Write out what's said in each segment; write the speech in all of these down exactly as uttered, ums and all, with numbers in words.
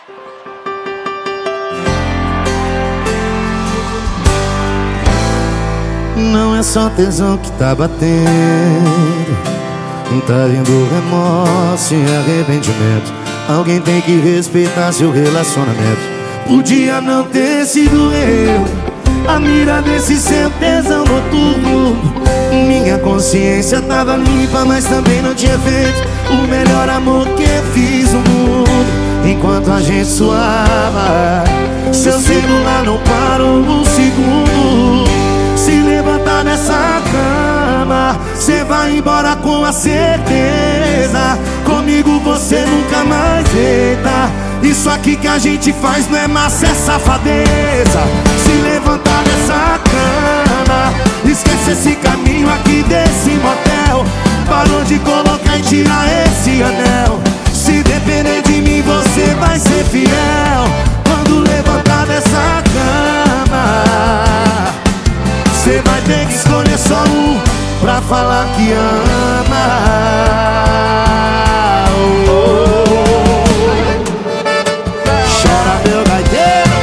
Não é só tesão que tá batendo, tá vindo remorso e arrependimento. Alguém tem que respeitar seu relacionamento. Podia não ter sido eu a mira desse seu tesão noturno. Minha consciência tava limpa, mas também não tinha feito o melhor amor que eu fiz no mundo. Enquanto a gente suava, seu celular não parou um segundo. Se levantar dessa cama, cê vai embora com a certeza. Comigo você nunca mais deita. Isso aqui que a gente faz não é massa, é safadeza. Se levantar dessa cama, esquece esse caminho aqui desse motel. Parou de colocar e tirar esse anel. Se depender de mim você vai ser fiel. Quando levantar dessa cama, cê vai ter que escolher só um pra falar que ama. Oh, oh, oh. Chora, meu gaiteiro.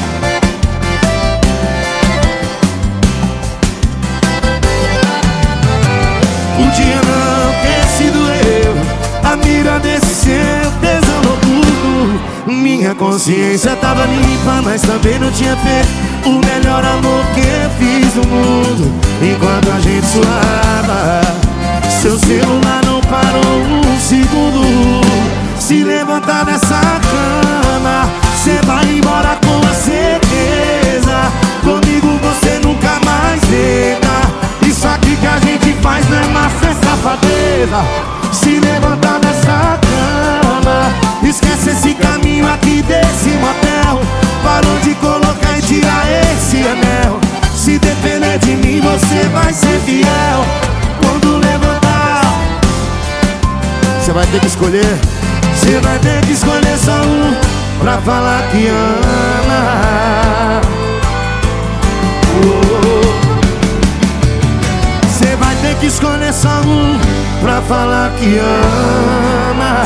Podia não ter sido eu a mira desse seu tesão noturno. Minha consciência tava limpa, mas também não tinha feito o melhor amor que eu fiz no mundo. Enquanto a gente suava, seu celular não parou um segundo. Se levantar dessa cama, cê vai embora com a certeza. Comigo você nunca mais deita. Isso aqui que a gente faz não é massa, é safadeza. Se levantar dessa cama, esquece esse caminho aqui desse motel. Parou de colocar e tirar esse anel. Se depender de mim você vai ser fiel. Quando levantar, você vai ter que escolher. Você vai ter que escolher só um pra falar que ama. Você vai ter que escolher só um pra falar que ama.